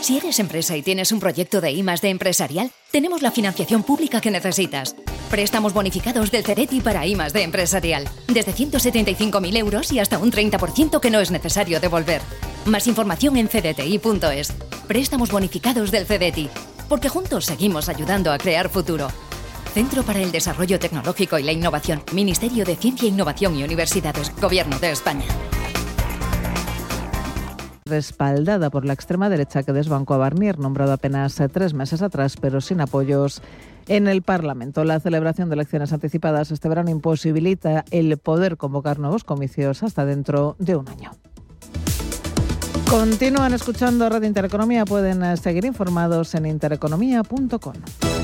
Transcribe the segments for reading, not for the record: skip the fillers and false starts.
Si eres empresa y tienes un proyecto de I+D empresarial, tenemos la financiación pública que necesitas. Préstamos bonificados del CEDETI para I+D empresarial. Desde 175.000 euros y hasta un 30% que no es necesario devolver. Más información en cdti.es. Préstamos bonificados del CEDETI. Porque juntos seguimos ayudando a crear futuro. Centro para el Desarrollo Tecnológico y la Innovación. Ministerio de Ciencia, Innovación y Universidades. Gobierno de España. Respaldada por la extrema derecha que desbancó a Barnier, nombrado apenas 3 meses atrás, pero sin apoyos en el Parlamento. La celebración de elecciones anticipadas este verano imposibilita el poder convocar nuevos comicios hasta dentro de un año. Continúan escuchando Radio Intereconomía. Pueden seguir informados en intereconomía.com.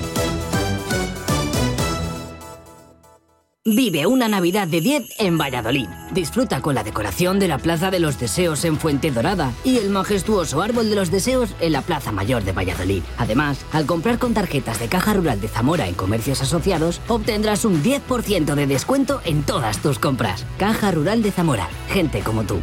Vive una Navidad de 10 en Valladolid. Disfruta con la decoración de la Plaza de los Deseos en Fuenterrabía y el majestuoso Árbol de los Deseos en la Plaza Mayor de Valladolid. Además, al comprar con tarjetas de Caja Rural de Zamora en comercios asociados, obtendrás un 10% de descuento en todas tus compras. Caja Rural de Zamora. Gente como tú.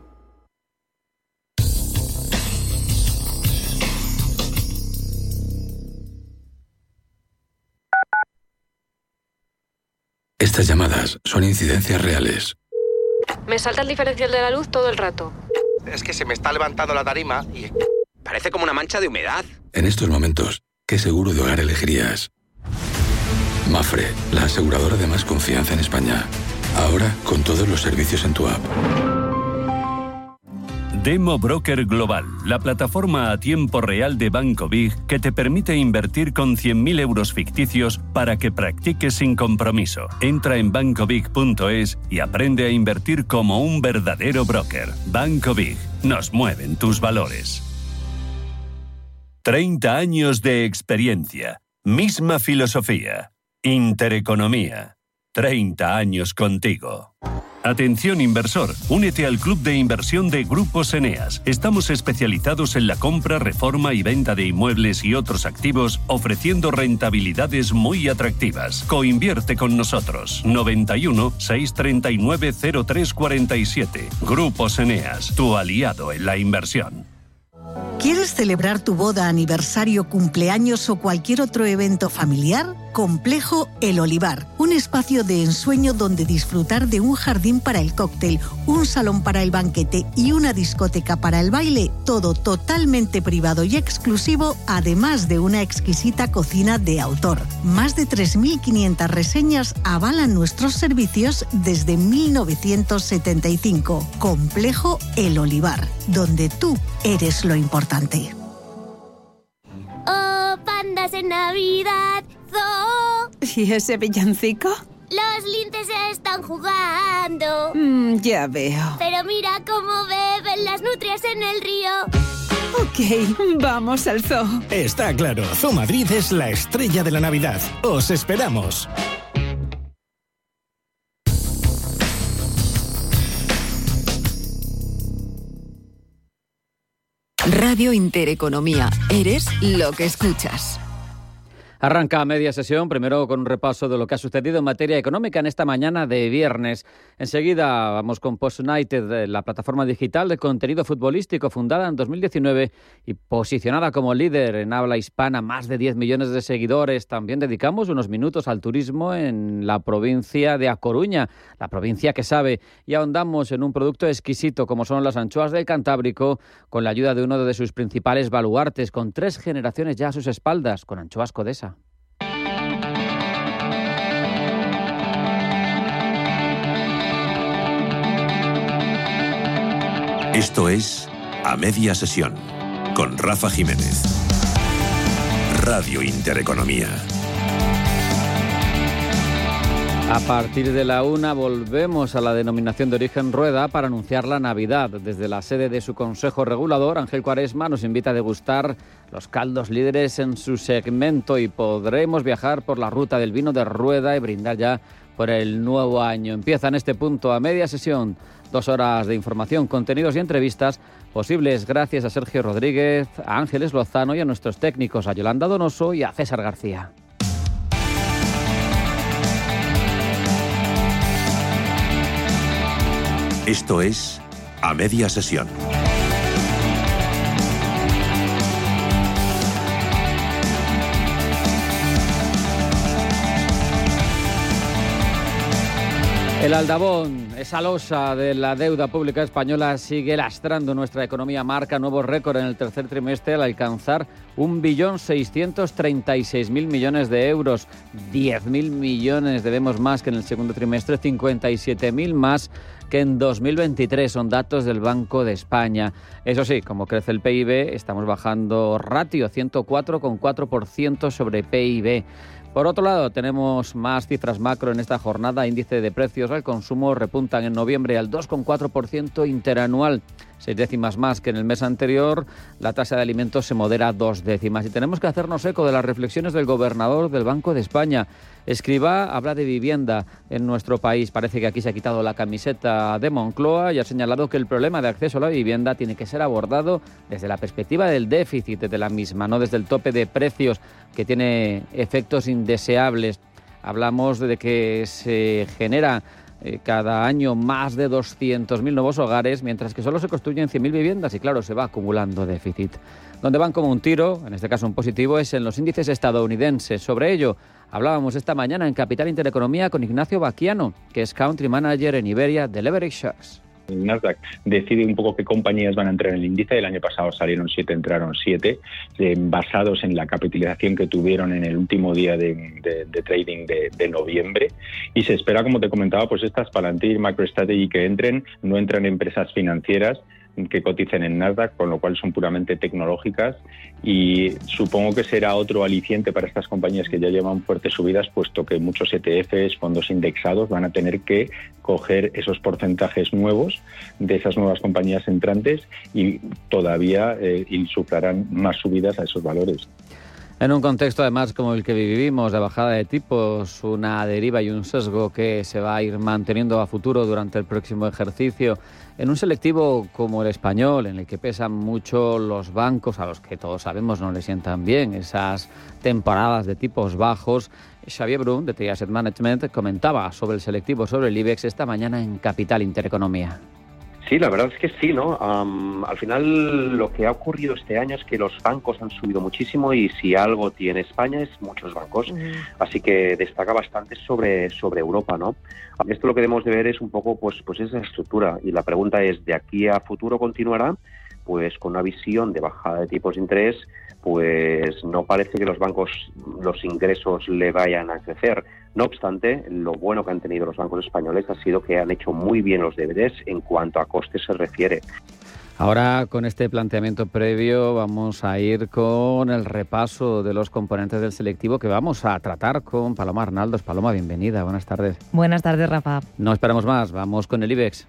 Estas llamadas son incidencias reales. Me salta el diferencial de la luz todo el rato. Es que se me está levantando la tarima y parece como una mancha de humedad. En estos momentos, ¿qué seguro de hogar elegirías? Mapfre, la aseguradora de más confianza en España. Ahora con todos los servicios en tu app. Demo Broker Global, la plataforma a tiempo real de Banco Big que te permite invertir con 100.000 euros ficticios para que practiques sin compromiso. Entra en bancobig.es y aprende a invertir como un verdadero broker. Banco Big, nos mueven tus valores. 30 años de experiencia, misma filosofía, Intereconomía. 30 años contigo. Atención inversor, únete al club de inversión de Grupos Eneas. Estamos especializados en la compra, reforma y venta de inmuebles y otros activos, ofreciendo rentabilidades muy atractivas. Coinvierte con nosotros. 91 639 0347. Grupos Eneas, tu aliado en la inversión. ¿Quieres celebrar tu boda, aniversario, cumpleaños o cualquier otro evento familiar? Complejo El Olivar, un espacio de ensueño donde disfrutar de un jardín para el cóctel, un salón para el banquete y una discoteca para el baile, todo totalmente privado y exclusivo, además de una exquisita cocina de autor. Más de 3.500 reseñas avalan nuestros servicios desde 1975. Complejo El Olivar, donde tú eres lo importante. Oh, pandas en Navidad, zoo. ¿Y ese villancico? Los linces se están jugando. Ya veo. Pero mira cómo beben las nutrias en el río. Ok, vamos al zoo. Está claro, Zoo Madrid es la estrella de la Navidad. ¡Os esperamos! Radio Intereconomía. Eres lo que escuchas. Arranca media sesión, primero con un repaso de lo que ha sucedido en materia económica en esta mañana de viernes. Enseguida vamos con Post United, la plataforma digital de contenido futbolístico fundada en 2019 y posicionada como líder en habla hispana, más de 10 millones de seguidores. También dedicamos unos minutos al turismo en la provincia de A Coruña, la provincia que sabe, y ahondamos en un producto exquisito como son las anchoas del Cantábrico, con la ayuda de uno de sus principales baluartes, con 3 generaciones ya a sus espaldas, con Anchoas Codesa. Esto es A Media Sesión, con Rafa Jiménez. Radio Intereconomía. A partir de la 1 volvemos a la denominación de origen Rueda para anunciar la Navidad. Desde la sede de su Consejo Regulador, Ángel Cuaresma nos invita a degustar los caldos líderes en su segmento y podremos viajar por la ruta del vino de Rueda y brindar ya por el nuevo año. Empieza en este punto A Media Sesión. 2 horas de información, contenidos y entrevistas posibles gracias a Sergio Rodríguez, a Ángeles Lozano y a nuestros técnicos, a Yolanda Donoso y a César García. Esto es A Media Sesión. El aldabón, esa losa de la deuda pública española sigue lastrando nuestra economía, marca nuevo récord en el tercer trimestre al alcanzar 1.636.000 millones de euros. 10.000 millones debemos más que en el segundo trimestre, 57.000 más que en 2023, son datos del Banco de España. Eso sí, como crece el PIB, estamos bajando ratio, 104,4% sobre PIB. Por otro lado, tenemos más cifras macro en esta jornada. Índice de precios al consumo repuntan en noviembre al 2,4% interanual, 6 décimas más que en el mes anterior. La tasa de alimentos se modera 2 décimas. Y tenemos que hacernos eco de las reflexiones del gobernador del Banco de España. Escrivá habla de vivienda en nuestro país. Parece que aquí se ha quitado la camiseta de Moncloa y ha señalado que el problema de acceso a la vivienda tiene que ser abordado desde la perspectiva del déficit de la misma, no desde el tope de precios, que tiene efectos indeseables. Hablamos de que se genera cada año más de 200.000 nuevos hogares, mientras que solo se construyen 100.000 viviendas y, claro, se va acumulando déficit. Donde van como un tiro, en este caso un positivo, es en los índices estadounidenses. Sobre ello hablábamos esta mañana en Capital Intereconomía con Ignacio Baquiano, que es Country Manager en Iberia de Leverage Shares. El Nasdaq decide un poco qué compañías van a entrar en el índice. El año pasado salieron 7, entraron 7, basados en la capitalización que tuvieron en el último día de trading de noviembre. Y se espera, como te comentaba, pues estas Palantir, MicroStrategy que entren, no entran empresas financieras que coticen en Nasdaq, con lo cual son puramente tecnológicas, y supongo que será otro aliciente para estas compañías que ya llevan fuertes subidas, puesto que muchos ETFs, fondos indexados, van a tener que coger esos porcentajes nuevos de esas nuevas compañías entrantes y todavía insuflarán más subidas a esos valores. En un contexto además como el que vivimos, de bajada de tipos, una deriva y un sesgo que se va a ir manteniendo a futuro durante el próximo ejercicio, en un selectivo como el español, en el que pesan mucho los bancos, a los que todos sabemos no les sientan bien esas temporadas de tipos bajos, Xavier Brun, de TI Asset Management, comentaba sobre el selectivo, sobre el IBEX, esta mañana en Capital Intereconomía. Sí, la verdad es que sí, ¿no? Al final lo que ha ocurrido este año es que los bancos han subido muchísimo y si algo tiene España es muchos bancos. Así que destaca bastante sobre Europa, ¿no? Esto lo que debemos de ver es un poco pues esa estructura y la pregunta es, ¿de aquí a futuro continuará? Pues con una visión de bajada de tipos de interés, pues no parece que los bancos, los ingresos le vayan a crecer. No obstante, lo bueno que han tenido los bancos españoles ha sido que han hecho muy bien los deberes en cuanto a costes se refiere. Ahora, con este planteamiento previo, vamos a ir con el repaso de los componentes del selectivo que vamos a tratar con Paloma Arnaldos. Paloma, bienvenida, buenas tardes. Buenas tardes, Rafa. No esperamos más, vamos con el IBEX.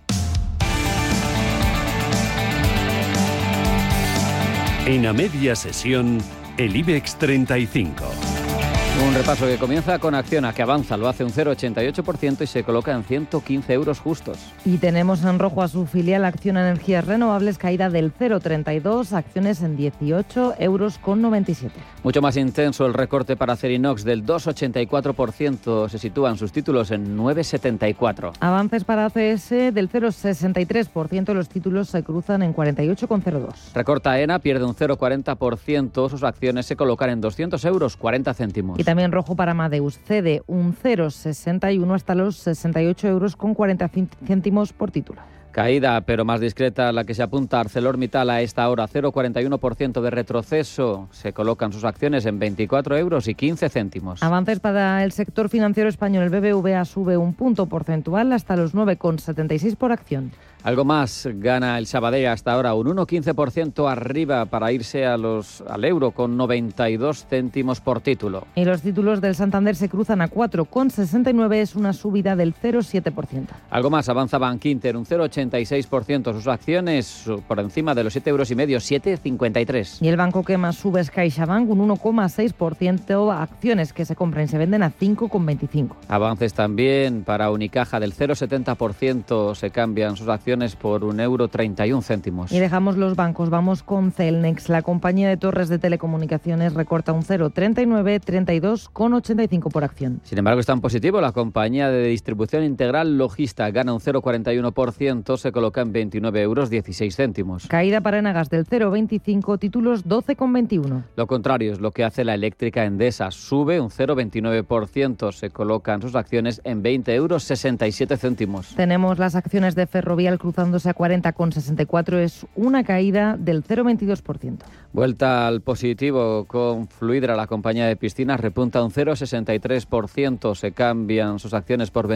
En a media sesión, el IBEX 35. Un repaso que comienza con Acciona, que avanza, lo hace un 0,88% y se coloca en 115 euros justos. Y tenemos en rojo a su filial Acciona Energías Renovables, caída del 0,32, acciones en 18,97 euros. Mucho más intenso el recorte para Acerinox del 2,84%, se sitúan sus títulos en 9,74. Avances para ACS del 0,63%, los títulos se cruzan en 48,02. Recorta ENA, pierde un 0,40%, sus acciones se colocan en 200 euros 40 céntimos. Y también rojo para Amadeus, cede un 0,61 hasta los 68 euros con 40 céntimos por título. Caída, pero más discreta, la que se apunta a ArcelorMittal a esta hora, 0,41% de retroceso. Se colocan sus acciones en 24 euros y 15 céntimos. Avances para el sector financiero español. El BBVA sube un punto porcentual hasta los 9,76 por acción. Algo más gana el Sabadell hasta ahora, un 1,15% arriba para irse al euro con 92 céntimos por título. Y los títulos del Santander se cruzan a 4,69, es una subida del 0,7%. Algo más avanza Bankinter, un 0,86%, sus acciones por encima de los 7,5 euros, 7,53. Y el banco que más sube es CaixaBank, un 1,6%, acciones que se compran y se venden a 5,25. Avances también para Unicaja del 0,70%, se cambian sus acciones acciones por €1,31. Y dejamos los bancos, vamos con Cellnex. La compañía de torres de telecomunicaciones recorta un 0,39, 32,85 por acción. Sin embargo, está en positivo. La compañía de distribución integral Logista gana un 0,41%, se coloca en €29,16. Caída para Enagas del 0,25, títulos 12,21. Lo contrario es lo que hace la eléctrica Endesa. Sube un 0,29%, se colocan sus acciones en €20,67. Tenemos las acciones de Ferrovial cruzándose a 40,64, es una caída del 0,22%. Vuelta al positivo con Fluidra, la compañía de piscinas, repunta un 0,63%, se cambian sus acciones por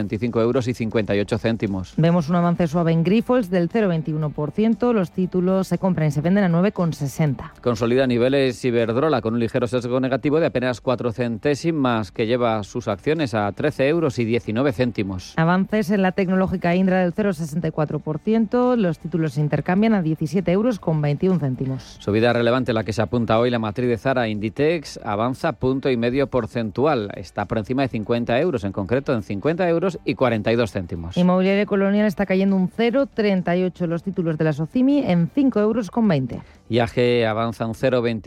€25,58. Vemos un avance suave en Grifols del 0,21%, los títulos se compran y se venden a 9,60. Consolida niveles Iberdrola con un ligero sesgo negativo de apenas 4 centésimas, que lleva sus acciones a €13,19. Avances en la tecnológica Indra del 0,64%, los títulos se intercambian a €17,21. Subida relevante la que se apunta hoy la matriz de Zara. Inditex avanza 1,5 porcentual, está por encima de €50, en concreto en €50,42. Inmobiliaria Colonial está cayendo un 0,38, los títulos de la Socimi en €5,20. IAG avanza un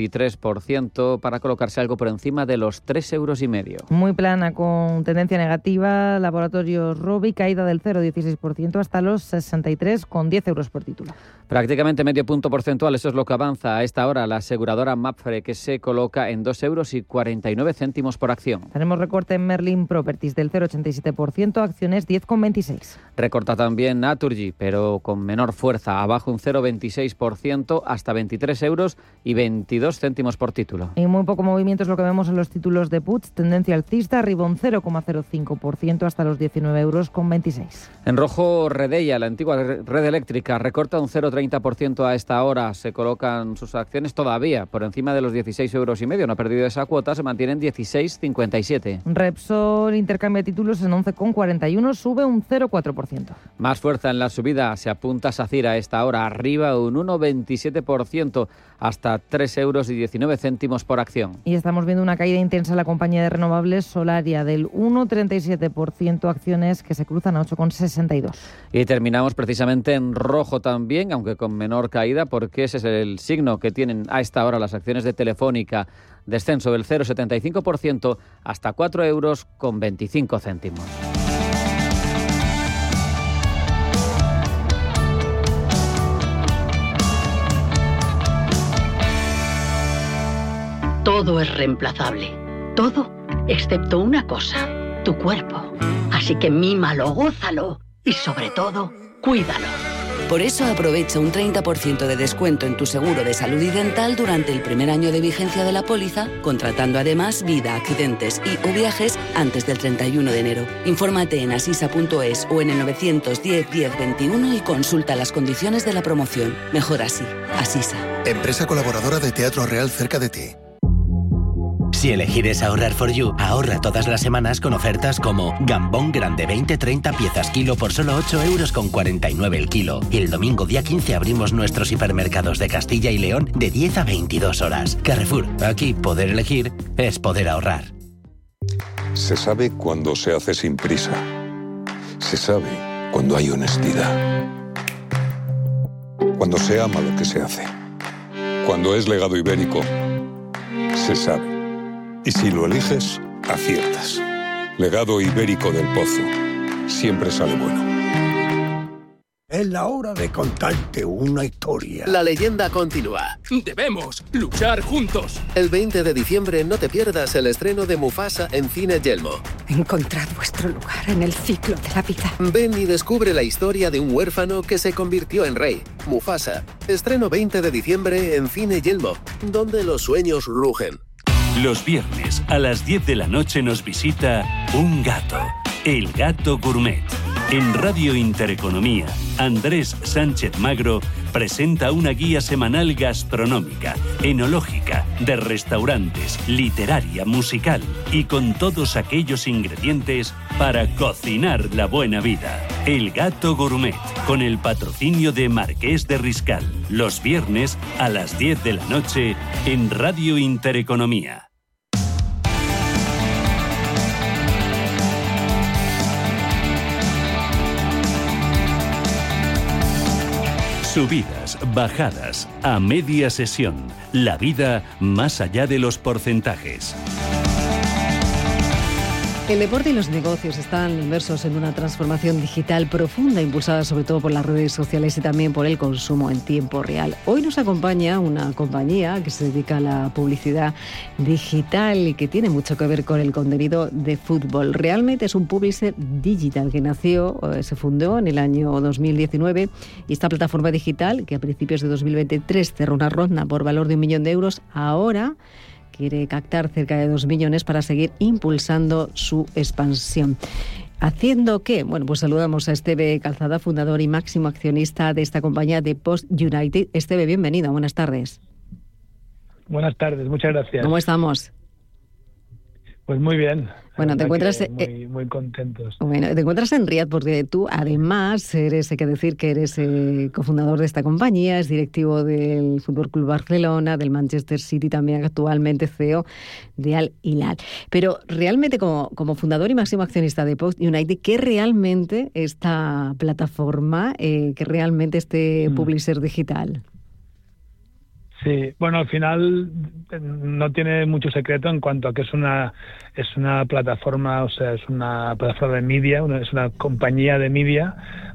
0,23% para colocarse algo por encima de los €3,5. Muy plana, con tendencia negativa, Laboratorios Robi, caída del 0,16% hasta los €63,10 por título. Prácticamente medio punto porcentual, eso es lo que avanza a esta hora la aseguradora Mapfre, que se coloca en €2,49 por acción. Tenemos recorte en Merlin Properties del 0,87%, acciones 10,26. Recorta también Naturgy, pero con menor fuerza, abajo un 0,26% hasta €23,22 por título. Y muy poco movimiento es lo que vemos en los títulos de puts, tendencia alcista, arriba un 0,05% hasta los €19,26. En rojo, Redeia, la antigua red eléctrica, recorta un 0,30% a esta hora. Se colocan sus acciones todavía por encima de los €16,5. No ha perdido esa cuota, se mantiene en 16,57. Repsol, intercambio de títulos en 11,41, sube un 0,4%. Más fuerza en la subida se apunta Sacira a esta hora, arriba un 1,27% hasta €3,19 por acción. Y estamos viendo una caída intensa en la compañía de renovables Solaria del 1,37%, acciones que se cruzan a 8,62. Y terminamos precisamente en rojo también, aunque con menor caída, porque ese es el signo que tienen a esta hora las acciones de Telefónica. Descenso del 0,75% hasta €4,25. Todo es reemplazable. Todo, excepto una cosa, tu cuerpo. Así que mímalo, gózalo y sobre todo, cuídalo. Por eso aprovecha un 30% de descuento en tu seguro de salud y dental durante el primer año de vigencia de la póliza, contratando además vida, accidentes y o viajes antes del 31 de enero. Infórmate en asisa.es o en el 910 10 21 y consulta las condiciones de la promoción. Mejor así. Asisa. Empresa colaboradora de Teatro Real cerca de ti. Si elegir es ahorrar for you, ahorra todas las semanas con ofertas como Gambón grande 20-30 piezas kilo por solo €8,49 el kilo. Y el domingo día 15 abrimos nuestros hipermercados de Castilla y León de 10 a 22 horas. Carrefour, aquí poder elegir es poder ahorrar. Se sabe cuando se hace sin prisa. Se sabe cuando hay honestidad. Cuando se ama lo que se hace. Cuando es legado ibérico, se sabe. Y si lo eliges, aciertas. Legado ibérico del Pozo. Siempre sale bueno. Es la hora de contarte una historia. La leyenda continúa. Debemos luchar juntos. El 20 de diciembre no te pierdas el estreno de Mufasa en Cine Yelmo. Encontrad vuestro lugar en el ciclo de la vida. Ven y descubre la historia de un huérfano que se convirtió en rey. Mufasa. Estreno 20 de diciembre en Cine Yelmo, donde los sueños rugen. Los viernes a las 10 de la noche nos visita un gato, el Gato Gourmet. En Radio Intereconomía, Andrés Sánchez Magro presenta una guía semanal gastronómica, enológica, de restaurantes, literaria, musical y con todos aquellos ingredientes para cocinar la buena vida. El Gato Gourmet, con el patrocinio de Marqués de Riscal. Los viernes a las 10 de la noche en Radio Intereconomía. Subidas, bajadas, a media sesión. La vida más allá de los porcentajes. El deporte y los negocios están inmersos en una transformación digital profunda, impulsada sobre todo por las redes sociales y también por el consumo en tiempo real. Hoy nos acompaña una compañía que se dedica a la publicidad digital y que tiene mucho que ver con el contenido de fútbol. Realmente es un publisher digital que se fundó en el año 2019 y esta plataforma digital, que a principios de 2023 cerró una ronda por valor de 1 millón de euros, ahora quiere captar cerca de 2 millones para seguir impulsando su expansión. ¿Haciendo qué? Bueno, pues saludamos a Esteve Calzada, fundador y máximo accionista de esta compañía de Post United. Esteve, bienvenido, buenas tardes. Buenas tardes, muchas gracias. ¿Cómo estamos? Pues muy bien. Bueno, te encuentras muy contentos. Bueno, te encuentras en Riad porque tú además eres, hay que decir que eres cofundador de esta compañía, es directivo del Fútbol Club Barcelona, del Manchester City, también actualmente CEO de Al Hilal. Pero realmente como fundador y máximo accionista de Post United, ¿qué realmente esta plataforma, qué realmente este publisher digital? Sí, bueno, al final no tiene mucho secreto en cuanto a que es una plataforma, o sea, es una plataforma de media, es una compañía de media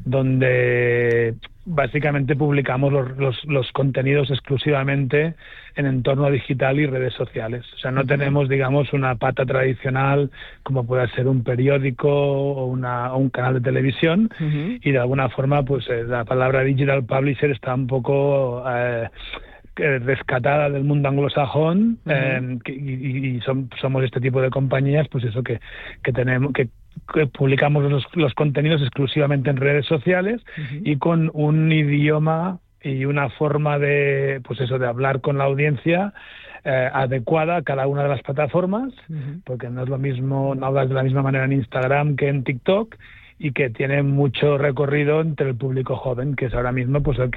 donde básicamente publicamos los contenidos exclusivamente en entorno digital y redes sociales. O sea, no tenemos, digamos, una pata tradicional como pueda ser un periódico o un canal de televisión, y de alguna forma pues la palabra digital publisher está un poco rescatada del mundo anglosajón, y somos este tipo de compañías, pues eso que tenemos que publicamos los contenidos exclusivamente en redes sociales y con un idioma y una forma de pues eso de hablar con la audiencia adecuada a cada una de las plataformas, porque no es lo mismo, no hablas de la misma manera en Instagram que en TikTok, y que tiene mucho recorrido entre el público joven, que es ahora mismo pues al que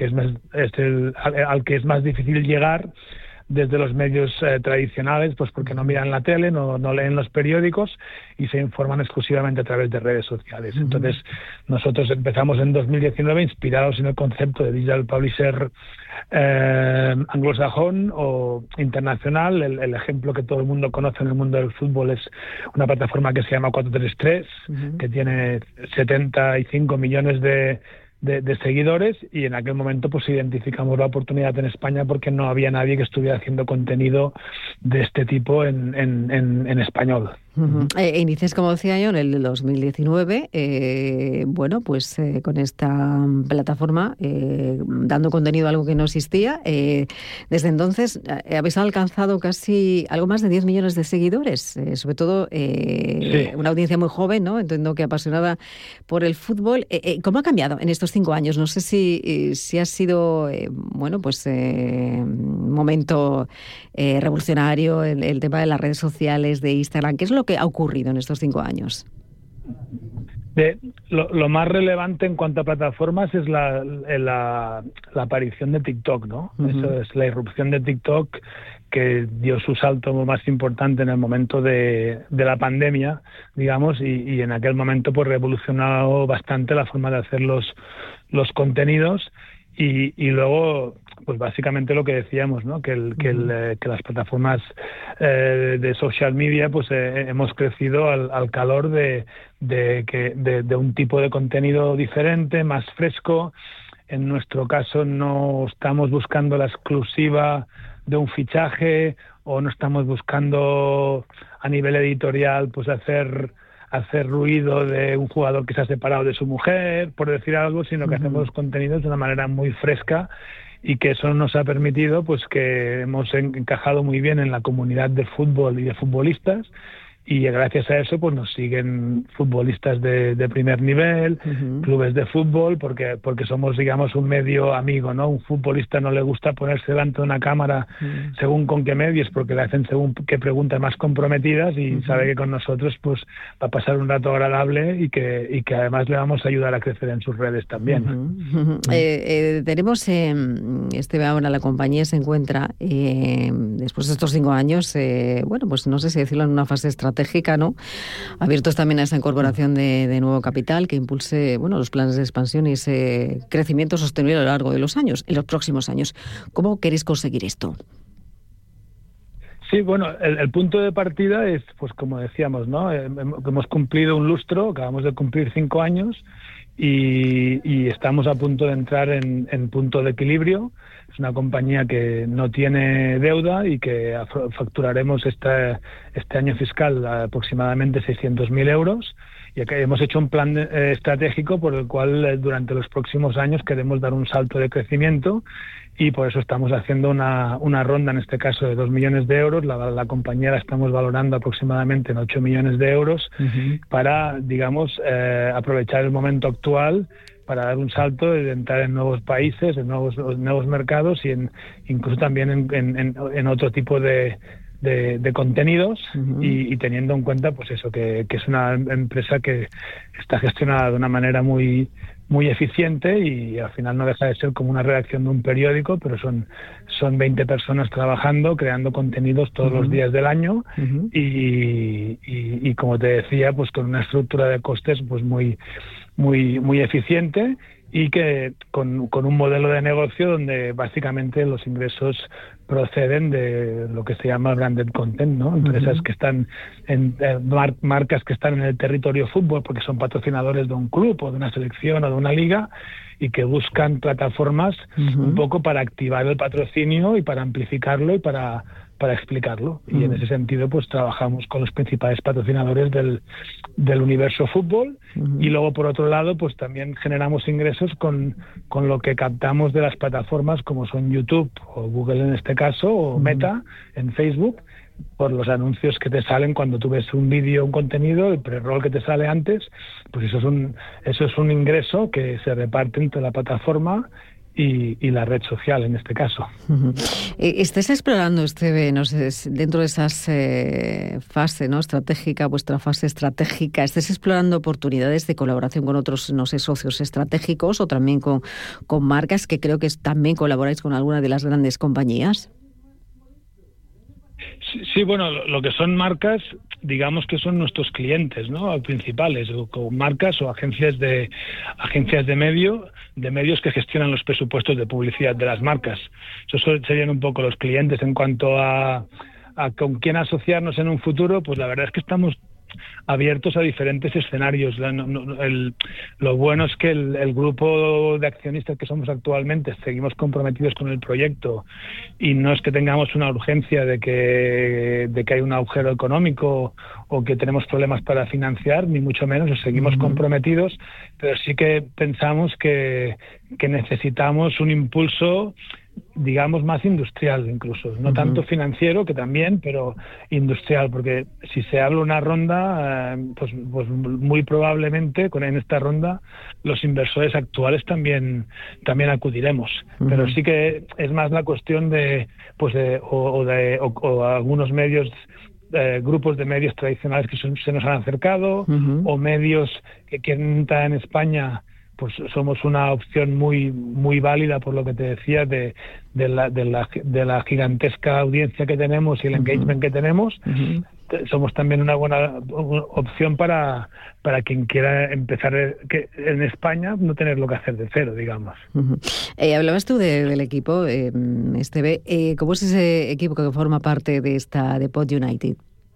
es más difícil llegar desde los medios tradicionales, pues porque no miran la tele, no leen los periódicos y se informan exclusivamente a través de redes sociales. Entonces, nosotros empezamos en 2019 inspirados en el concepto de digital publisher anglosajón o internacional. El ejemplo que todo el mundo conoce en el mundo del fútbol es una plataforma que se llama 433, que tiene 75 millones de seguidores, y en aquel momento pues identificamos la oportunidad en España porque no había nadie que estuviera haciendo contenido de este tipo en español. Inicias, como decía yo, en el 2019, con esta plataforma, dando contenido a algo que no existía. Desde entonces habéis alcanzado casi algo más de 10 millones de seguidores, sobre todo una audiencia muy joven, ¿no? Entiendo que apasionada por el fútbol. ¿Cómo ha cambiado en estos 5 años? No sé si ha sido, un momento revolucionario el tema de las redes sociales, de Instagram. ¿Qué es lo que ha ocurrido en estos 5 años? Lo más relevante en cuanto a plataformas es la aparición de TikTok, ¿no? Eso es la irrupción de TikTok, que dio su salto más importante en el momento de la pandemia, digamos, y en aquel momento pues revolucionó bastante la forma de hacer los contenidos, y luego pues básicamente lo que decíamos, ¿no? Que las plataformas de social media pues hemos crecido al calor de un tipo de contenido diferente, más fresco. En nuestro caso no estamos buscando la exclusiva de un fichaje, o no estamos buscando a nivel editorial pues hacer ruido de un jugador que se ha separado de su mujer, por decir algo, sino que hacemos los contenidos de una manera muy fresca, y que eso nos ha permitido pues que hemos encajado muy bien en la comunidad de fútbol y de futbolistas, y gracias a eso pues nos siguen futbolistas de primer nivel, clubes de fútbol, porque somos, digamos, un medio amigo, ¿no? Un futbolista no le gusta ponerse delante de una cámara según con qué medios, porque le hacen según qué preguntas más comprometidas, y sabe que con nosotros pues va a pasar un rato agradable, y que además le vamos a ayudar a crecer en sus redes también. Tenemos ahora la compañía se encuentra después de estos 5 años, pues no sé si decirlo, en una fase estratégica estratégica, ¿no? Abiertos también a esa incorporación de nuevo capital que impulse, bueno, los planes de expansión y ese crecimiento sostenible a lo largo de los años, en los próximos años. ¿Cómo queréis conseguir esto? Sí, bueno, el punto de partida es, pues como decíamos, ¿no? Hemos cumplido un lustro, acabamos de cumplir 5 años y estamos a punto de entrar en punto de equilibrio. Es una compañía que no tiene deuda y que facturaremos este año fiscal aproximadamente 600.000 euros. Y acá hemos hecho un plan estratégico por el cual durante los próximos años queremos dar un salto de crecimiento y por eso estamos haciendo una ronda, en este caso de 2 millones de euros. La compañía la estamos valorando aproximadamente en 8 millones de euros para, digamos, aprovechar el momento actual para dar un salto de entrar en nuevos países, en nuevos mercados y incluso también en otro tipo de contenidos y teniendo en cuenta pues eso que es una empresa que está gestionada de una manera muy eficiente y al final no deja de ser como una redacción de un periódico, pero son 20 personas trabajando, creando contenidos todos los días del año y como te decía, pues con una estructura de costes pues muy eficiente y que con un modelo de negocio donde básicamente los ingresos proceden de lo que se llama branded content, ¿no? Empresas que están marcas que están en el territorio fútbol porque son patrocinadores de un club o de una selección o de una liga y que buscan plataformas un poco para activar el patrocinio y para amplificarlo y para explicarlo. Y en ese sentido pues trabajamos con los principales patrocinadores del universo fútbol y luego por otro lado pues también generamos ingresos con lo que captamos de las plataformas como son YouTube o Google en este caso o Meta en Facebook por los anuncios que te salen cuando tú ves un vídeo, un contenido, el pre-roll que te sale antes, pues eso es un ingreso que se reparte entre la plataforma y la red social en este caso. ¿Estáis explorando, no sé, dentro de esas fase, ¿no? estratégica, vuestra fase estratégica, estáis explorando oportunidades de colaboración con otros, no sé, socios estratégicos o también con marcas que creo que también colaboráis con alguna de las grandes compañías? Sí, bueno, lo que son marcas, digamos que son nuestros clientes, ¿no? Principales, o con marcas o agencias de medios que gestionan los presupuestos de publicidad de las marcas. Esos serían un poco los clientes. En cuanto a con quién asociarnos en un futuro, pues la verdad es que estamos abiertos a diferentes escenarios. Lo bueno es que el grupo de accionistas que somos actualmente seguimos comprometidos con el proyecto y no es que tengamos una urgencia de que hay un agujero económico o que tenemos problemas para financiar, ni mucho menos, seguimos comprometidos, pero sí que pensamos que necesitamos un impulso, digamos, más industrial incluso, no tanto financiero, que también, pero industrial, porque si se abre una ronda, pues muy probablemente en esta ronda los inversores actuales también acudiremos, pero sí que es más la cuestión de algunos medios, grupos de medios tradicionales que se nos han acercado o medios que quieren entrar en España. Pues somos una opción muy válida, por lo que te decía, de la gigantesca audiencia que tenemos y el engagement que tenemos. Somos también una buena opción para quien quiera empezar en España, no tenerlo que hacer de cero, digamos. Hablabas tú del equipo, Esteve. ¿Cómo es ese equipo que forma parte de Pod United?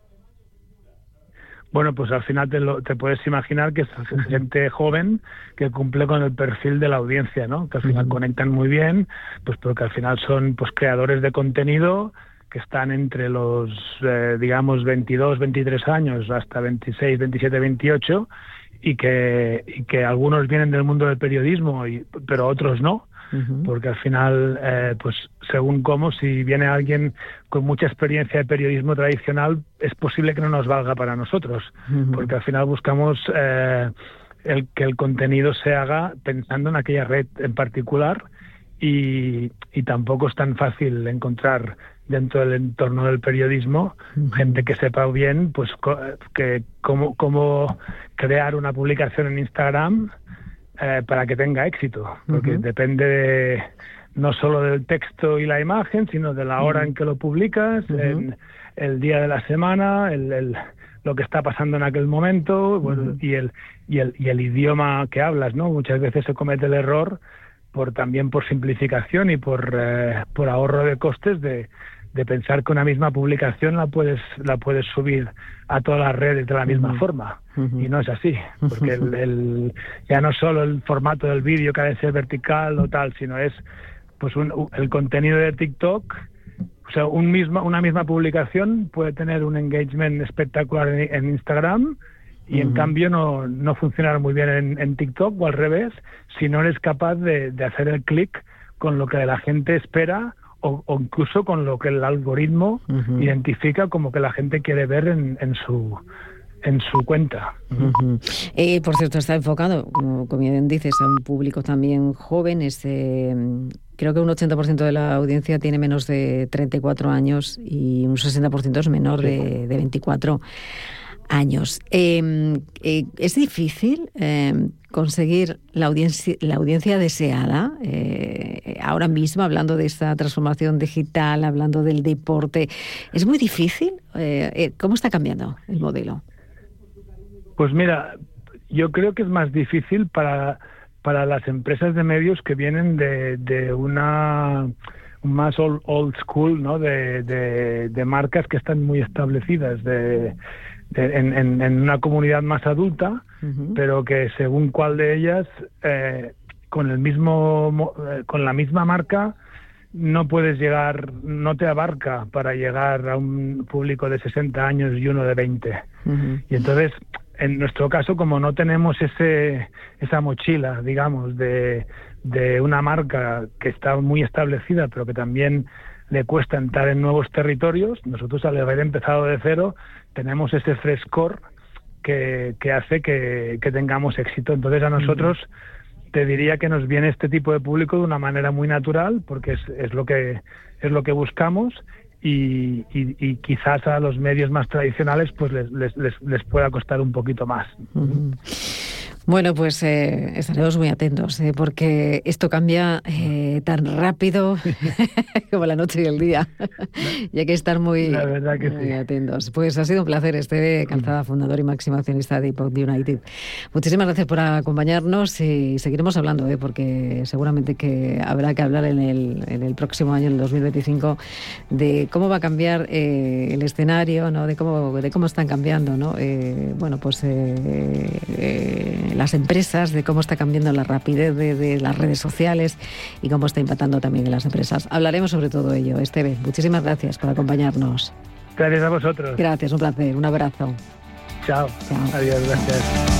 Bueno, pues al final te puedes imaginar que es gente joven que cumple con el perfil de la audiencia, ¿no? Que al final conectan muy bien, pues porque al final son pues creadores de contenido que están entre los, digamos, 22, 23 años hasta 26, 27, 28 y que algunos vienen del mundo del periodismo, pero otros no. Porque al final, pues según si viene alguien con mucha experiencia de periodismo tradicional, es posible que no nos valga para nosotros, porque al final buscamos que el contenido se haga pensando en aquella red en particular y tampoco es tan fácil encontrar dentro del entorno del periodismo gente que sepa bien pues cómo crear una publicación en Instagram para que tenga éxito, porque depende no solo del texto y la imagen, sino de la hora en que lo publicas, el día de la semana, lo que está pasando en aquel momento, bueno, y el idioma que hablas, ¿no? Muchas veces se comete el error también por simplificación y por ahorro de costes de pensar que una misma publicación la puedes subir a todas las redes de la misma forma, y no es así, porque ya no solo el formato del vídeo que ha de ser vertical o tal, sino es pues el contenido de TikTok. O sea, una misma publicación puede tener un engagement espectacular en Instagram y en cambio no funcionar muy bien en TikTok, o al revés, si no eres capaz de hacer el clic con lo que la gente espera o incluso con lo que el algoritmo identifica como que la gente quiere ver en su cuenta. Por cierto, está enfocado, como bien dices, a un público también joven. Creo que un 80% de la audiencia tiene menos de 34 años y un 60% es menor de 24 años. ¿Es difícil conseguir la audiencia deseada? Ahora mismo, hablando de esta transformación digital, hablando del deporte, ¿es muy difícil? ¿Cómo está cambiando el modelo? Pues mira, yo creo que es más difícil para las empresas de medios que vienen de una más old school, ¿no? De marcas que están muy establecidas en una comunidad más adulta, pero que según cuál de ellas con la misma marca no puedes llegar, no te abarca para llegar a un público de 60 años y uno de 20. Y entonces, en nuestro caso, como no tenemos esa mochila, digamos, de una marca que está muy establecida, pero que también le cuesta entrar en nuevos territorios, nosotros, al haber empezado de cero, tenemos ese frescor que hace que tengamos éxito. Entonces, a nosotros te diría que nos viene este tipo de público de una manera muy natural, porque es lo que buscamos, y quizás a los medios más tradicionales pues les pueda costar un poquito más. Bueno, pues estaremos muy atentos, porque esto cambia tan rápido como la noche y el día, y hay que estar muy atentos. Pues ha sido un placer. Esteve Calzada, fundador y máximo accionista de Epoch United. Muchísimas gracias por acompañarnos, y seguiremos hablando, porque seguramente que habrá que hablar en el próximo año, en el 2025, de cómo va a cambiar el escenario, ¿no? de cómo están cambiando, ¿no? Bueno, pues las empresas, de cómo está cambiando la rapidez de las redes sociales y cómo está impactando también en las empresas. Hablaremos sobre todo ello. Esteve, muchísimas gracias por acompañarnos. Gracias a vosotros. Gracias, un placer. Un abrazo. Chao. Adiós, gracias.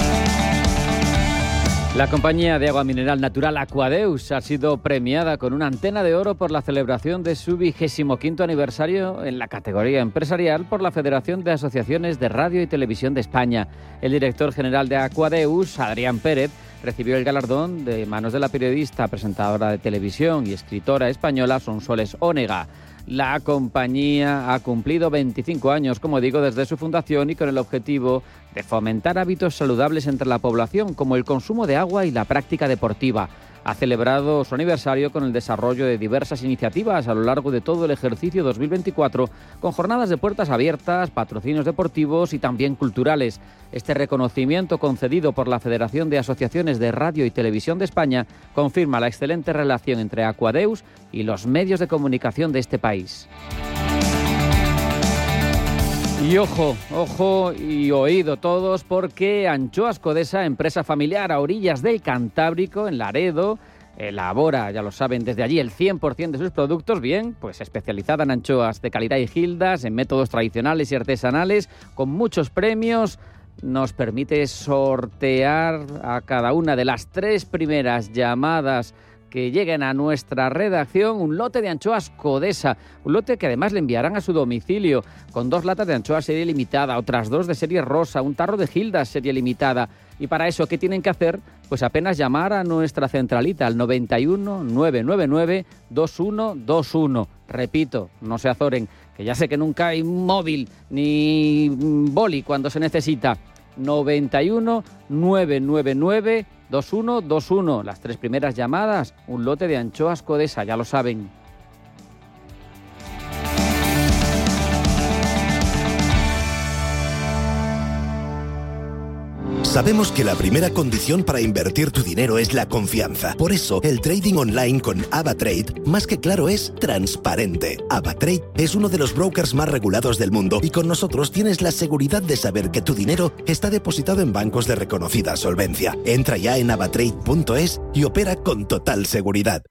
La compañía de agua mineral natural Aquadeus ha sido premiada con una antena de oro por la celebración de su 25º aniversario en la categoría empresarial por la Federación de Asociaciones de Radio y Televisión de España. El director general de Aquadeus, Adrián Pérez, recibió el galardón de manos de la periodista, presentadora de televisión y escritora española Sonsoles Onega. La compañía ha cumplido 25 años, como digo, desde su fundación, y con el objetivo de fomentar hábitos saludables entre la población, como el consumo de agua y la práctica deportiva. Ha celebrado su aniversario con el desarrollo de diversas iniciativas a lo largo de todo el ejercicio 2024, con jornadas de puertas abiertas, patrocinios deportivos y también culturales. Este reconocimiento, concedido por la Federación de Asociaciones de Radio y Televisión de España, confirma la excelente relación entre Aquadeus y los medios de comunicación de este país. Y ojo y oído todos, porque Anchoas Codesa, empresa familiar a orillas del Cantábrico, en Laredo, elabora, ya lo saben, desde allí el 100% de sus productos, bien, pues especializada en anchoas de calidad y gildas, en métodos tradicionales y artesanales, con muchos premios. Nos permite sortear a cada una de las 3 primeras llamadas que lleguen a nuestra redacción un lote de anchoas Codesa, un lote que además le enviarán a su domicilio, con 2 latas de anchoas serie limitada, otras 2 de serie rosa, un tarro de gildas serie limitada. Y para eso, ¿qué tienen que hacer? Pues apenas llamar a nuestra centralita al 91 999 2121. Repito, no se azoren, que ya sé que nunca hay móvil ni boli cuando se necesita. 91 999 2121. Las 3 primeras llamadas, un lote de anchoas Codesa, ya lo saben. Sabemos que la primera condición para invertir tu dinero es la confianza. Por eso, el trading online con AvaTrade, más que claro, es transparente. AvaTrade es uno de los brokers más regulados del mundo y con nosotros tienes la seguridad de saber que tu dinero está depositado en bancos de reconocida solvencia. Entra ya en avatrade.es y opera con total seguridad.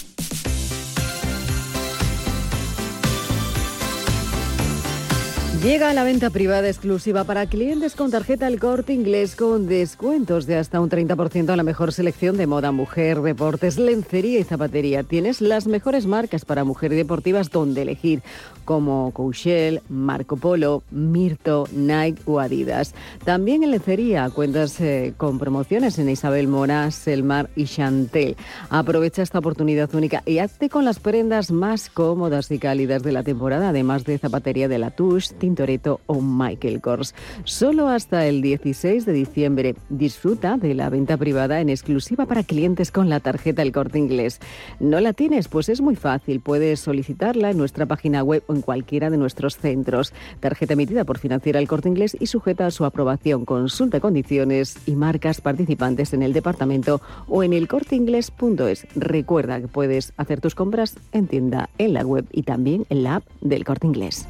Llega la venta privada exclusiva para clientes con tarjeta El Corte Inglés con descuentos de hasta un 30% a la mejor selección de moda, mujer, deportes, lencería y zapatería. Tienes las mejores marcas para mujer y deportivas donde elegir, como Couchel, Marco Polo, Mirto, Nike o Adidas. También en lencería cuentas con promociones en Isabel Mora, Selmar y Chantel. Aprovecha esta oportunidad única y hazte con las prendas más cómodas y cálidas de la temporada, además de zapatería de Latouche, Tintoretto o Michael Kors. Solo hasta el 16 de diciembre. Disfruta de la venta privada en exclusiva para clientes con la tarjeta El Corte Inglés. ¿No la tienes? Pues es muy fácil. Puedes solicitarla en nuestra página web o en cualquiera de nuestros centros. Tarjeta emitida por Financiera El Corte Inglés y sujeta a su aprobación. Consulta condiciones y marcas participantes en el departamento o en elcorteinglés.es. Recuerda que puedes hacer tus compras en tienda, en la web y también en la app del Corte Inglés.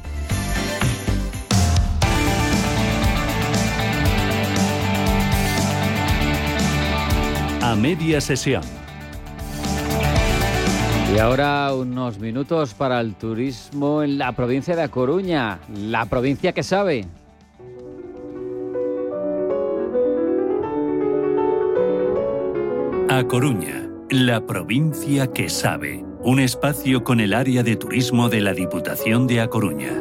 A media sesión. Y ahora unos minutos para el turismo en la provincia de A Coruña, la provincia que sabe. A Coruña, la provincia que sabe. Un espacio con el área de turismo de la Diputación de A Coruña.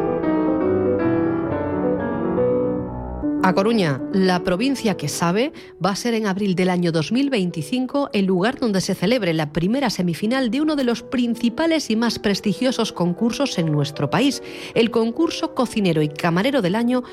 A Coruña, la provincia que sabe, va a ser en abril del año 2025 el lugar donde se celebre la primera semifinal de uno de los principales y más prestigiosos concursos en nuestro país, el concurso Cocinero y Camarero del año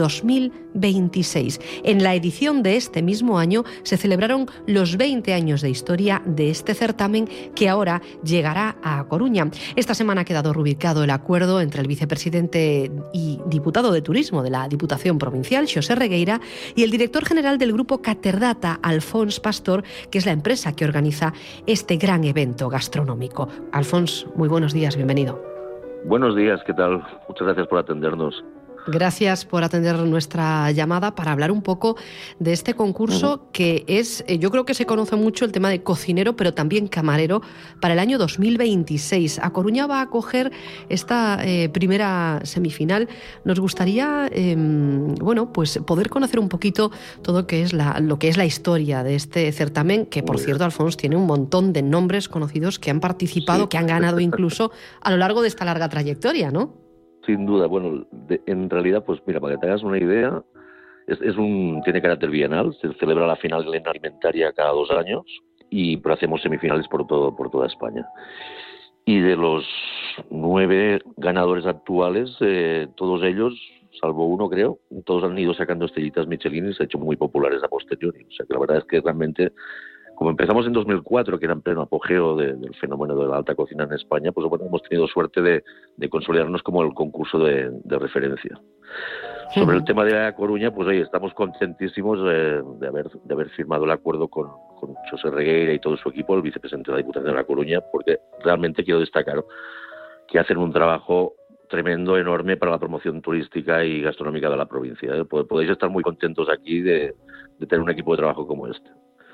2026. En la edición de este mismo año se celebraron los 20 años de historia de este certamen que ahora llegará a Coruña. Esta semana ha quedado rubricado el acuerdo entre el vicepresidente y diputado de Turismo de la Diputación Provincial, Xosé Regueira, y el director general del grupo Caterdata, Alfons Pastor, que es la empresa que organiza este gran evento gastronómico. Alfons, muy buenos días, bienvenido. Buenos días, ¿qué tal? Muchas gracias por atendernos. Gracias por atender nuestra llamada para hablar un poco de este concurso que es, yo creo que se conoce mucho el tema de cocinero, pero también camarero para el año 2026. A Coruña va a acoger esta primera semifinal. Nos gustaría, pues poder conocer un poquito todo lo que es la historia de este certamen, que por cierto, Alfons, tiene un montón de nombres conocidos que han participado, que han ganado incluso a lo largo de esta larga trayectoria, ¿no? Sin duda, bueno, en realidad, pues mira, para que te hagas una idea, tiene carácter bienal, se celebra la final alimentaria cada 2 años, pero hacemos semifinales por toda España. Y de los 9 ganadores actuales, todos ellos, salvo uno creo, todos han ido sacando estrellitas Michelin y se han hecho muy populares a posteriori. O sea que la verdad es que realmente, como empezamos en 2004, que era en pleno apogeo del fenómeno de la alta cocina en España, pues bueno, hemos tenido suerte de consolidarnos como el concurso de referencia. Sobre el tema de La Coruña, pues oye, estamos contentísimos de haber firmado el acuerdo con Xosé Regueira y todo su equipo, el vicepresidente de la Diputación de La Coruña, porque realmente quiero destacar que hacen un trabajo tremendo, enorme para la promoción turística y gastronómica de la provincia. Podéis estar muy contentos aquí de tener un equipo de trabajo como este.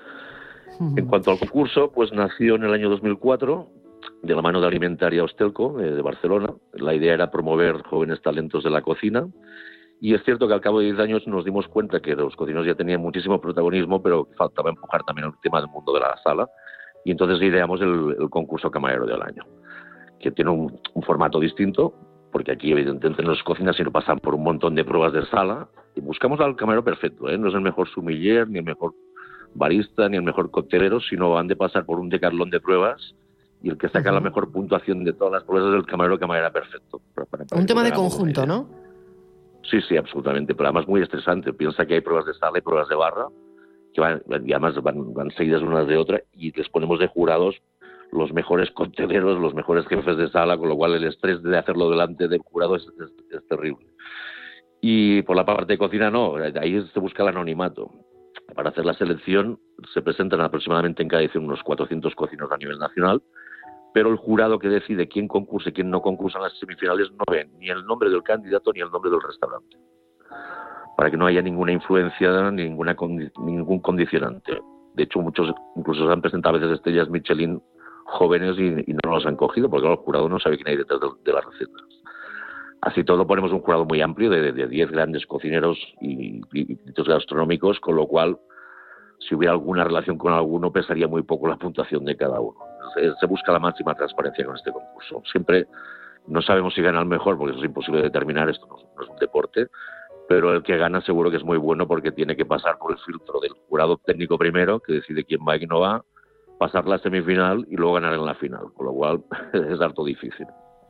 En cuanto al concurso, pues nació en el año 2004 de la mano de Alimentaria Hostelco de Barcelona. La idea era promover jóvenes talentos de la cocina y es cierto que al cabo de 10 años nos dimos cuenta que los cocineros ya tenían muchísimo protagonismo, pero que faltaba empujar también el tema del mundo de la sala y entonces ideamos el concurso Camarero del Año, que tiene un formato distinto, porque aquí evidentemente no es cocina, sino pasan por un montón de pruebas de sala y buscamos al camarero perfecto, no es el mejor sommelier ni el mejor barista ni el mejor coctelero, sino han de pasar por un decatlón de pruebas y el que saca la mejor puntuación de todas las pruebas es el camarero camarera perfecto. Un tema de conjunto, ¿no? Sí, absolutamente, pero además muy estresante. Piensa que hay pruebas de sala y pruebas de barra, que y además van seguidas unas de otra, y les ponemos de jurados los mejores cocteleros, los mejores jefes de sala, con lo cual el estrés de hacerlo delante del jurado es terrible. Y por la parte de cocina no, ahí se busca el anonimato. Para hacer la selección se presentan aproximadamente en cada edición unos 400 cocineros a nivel nacional, pero el jurado que decide quién concursa y quién no concursa en las semifinales no ve ni el nombre del candidato ni el nombre del restaurante, para que no haya ninguna influencia ni ningún condicionante. De hecho, muchos incluso se han presentado a veces estrellas Michelin jóvenes y no los han cogido, porque el jurado no sabe quién hay detrás de las recetas. Así todo ponemos un jurado muy amplio de 10 grandes cocineros y críticos gastronómicos, con lo cual, si hubiera alguna relación con alguno, pesaría muy poco la puntuación de cada uno. Se busca la máxima transparencia con este concurso. Siempre no sabemos si gana el mejor, porque eso es imposible de determinar, esto no es un deporte, pero el que gana seguro que es muy bueno porque tiene que pasar por el filtro del jurado técnico primero, que decide quién va y quién no va, pasar la semifinal y luego ganar en la final, con lo cual es harto difícil.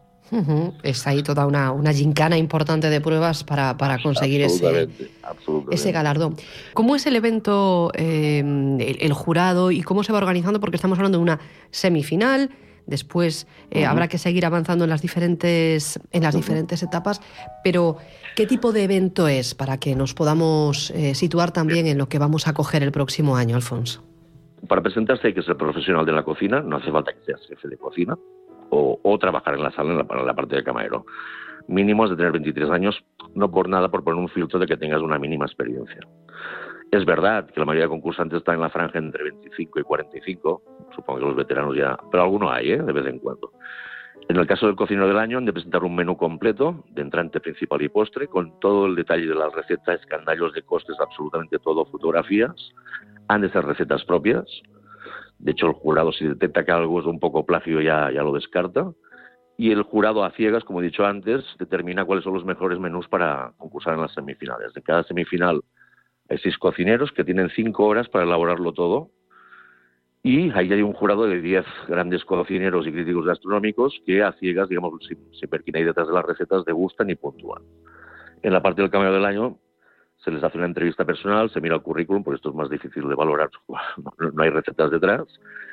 Es ahí toda una gincana importante de pruebas para conseguir absolutamente. Ese galardón. ¿Cómo es el evento, el jurado, y cómo se va organizando? Porque estamos hablando de una semifinal, después habrá que seguir avanzando en las diferentes etapas, pero ¿qué tipo de evento es para que nos podamos situar también en lo que vamos a coger el próximo año, Alfonso? Para presentarse hay que ser profesional de la cocina, no hace falta que seas jefe de cocina, o trabajar en la sala, en la parte de camarero. Mínimos de tener 23 años, no por nada, por poner un filtro de que tengas una mínima experiencia. Es verdad que la mayoría de concursantes están en la franja entre 25 y 45, supongo que los veteranos ya, pero alguno hay, de vez en cuando. En el caso del cocinero del año han de presentar un menú completo, de entrante, principal y postre, con todo el detalle de las recetas, escandallos de costes, absolutamente todo, fotografías. Han de ser recetas propias. De hecho, el jurado, si detecta que algo es un poco plagio, ya lo descarta. Y el jurado a ciegas, como he dicho antes, determina cuáles son los mejores menús para concursar en las semifinales. De cada semifinal hay 6 cocineros que tienen 5 horas para elaborarlo todo. Y ahí hay un jurado de 10 grandes cocineros y críticos gastronómicos que a ciegas, digamos, sin ver quién hay detrás de las recetas, degustan y puntúan. En la parte del camarero del año se les hace una entrevista personal, se mira el currículum, porque esto es más difícil de valorar, no hay recetas detrás,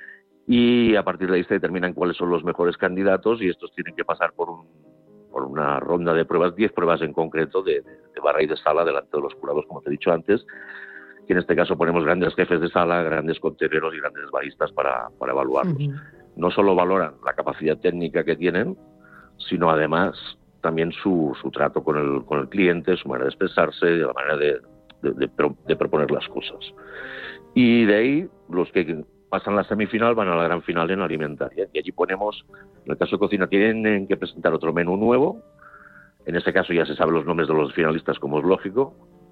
y a partir de ahí se determinan cuáles son los mejores candidatos, y estos tienen que pasar por una ronda de pruebas, 10 pruebas en concreto, de barra y de sala delante de los jurados, como te he dicho antes, que en este caso ponemos grandes jefes de sala, grandes cocteleros y grandes baristas para evaluarlos. No solo valoran la capacidad técnica que tienen, sino además también su trato con el cliente, su manera de expresarse, la manera de proponer las cosas. Y de ahí, los que pasan la semifinal van a la gran final en alimentaria. Y allí ponemos, en el caso de cocina, tienen que presentar otro menú nuevo. En este caso ya se saben los nombres de los finalistas, como es lógico.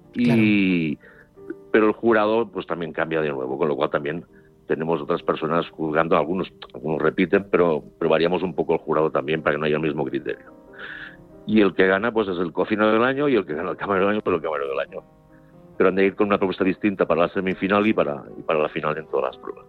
Pero el jurado pues también cambia de nuevo, con lo cual también tenemos otras personas juzgando, algunos repiten, pero variamos un poco el jurado también para que no haya el mismo criterio. Y el que gana pues es el cocinero del año, y el que gana el camarero del año, pues el camarero del año. Pero han de ir con una propuesta distinta para la semifinal y para la final en todas las pruebas.